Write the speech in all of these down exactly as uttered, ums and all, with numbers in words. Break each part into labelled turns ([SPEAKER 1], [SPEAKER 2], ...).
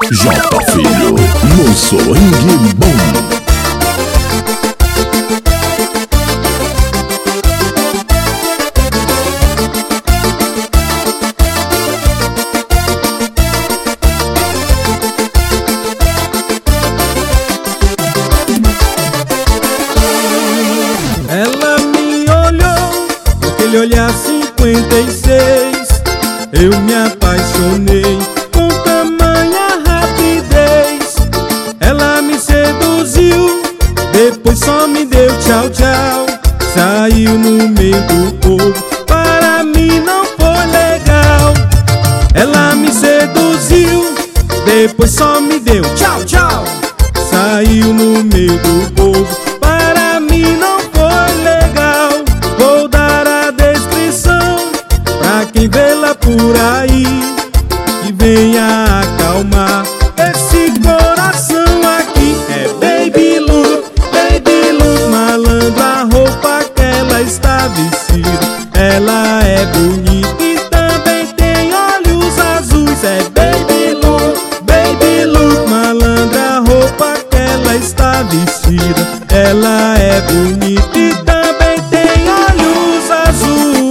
[SPEAKER 1] J Filho, no swing bom.
[SPEAKER 2] Ela me olhou com aquele olhar cinquenta e seis. Eu me apaixonei com tamanha rapidez. Ela me seduziu, depois só me deu tchau, tchau. Saiu no meio do povo, para mim não foi legal. Ela me seduziu, depois só me deu tchau, tchau. Saiu no meio do povo, para mim não foi legal. Vou dar a descrição pra quem vê lá por aí, que venha acalmar esse coração aqui. É Baby Lu, Baby Lu, malandro, a roupa que ela está vestida. Ela é bonita e também tem olhos azuis. É Baby Lu, Baby Lu, malandro, a roupa que ela está vestida. Ela é bonita e também tem olhos azuis.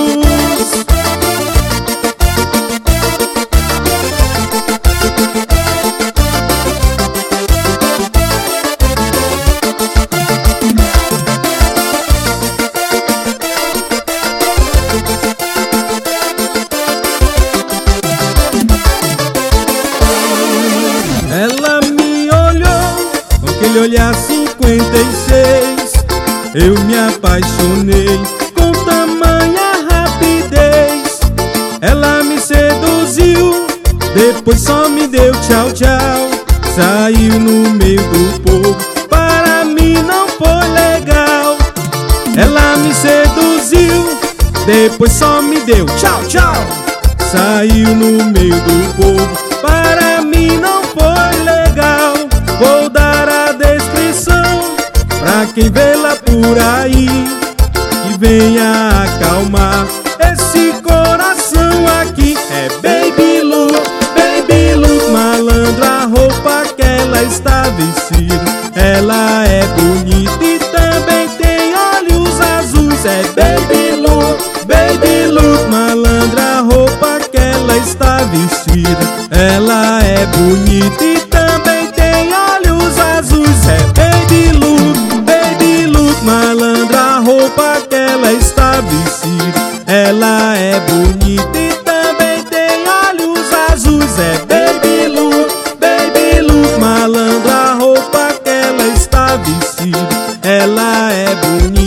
[SPEAKER 2] Ela me olhou com aquele olhar cinquenta e seis. Eu me apaixonei com tamanha rapidez. Ela me seduziu, depois só me deu tchau, tchau. Saiu no meio do povo, para mim não foi legal. Ela me seduziu, depois só me deu tchau, tchau. Saiu no meio do povo, para mim não foi legal. Vou dar a descrição pra quem vê lá por aí, que venha acalmar esse coração aqui. É Baby Lu, Baby Lu, malandro, a roupa que ela está vestida. Ela é bonita e também tem olhos azuis. É Baby Lu, Baby Lu, malandro, a roupa que ela está vestida. Ela é bonita e também tem olhos azuis. É Baby Lu, Baby Lu, malandro, a roupa que ela está vestida. Ela é bonita e também tem olhos azuis. É Baby Lu, Baby Lu, malandro, a roupa que ela está vestida. Ela é bonita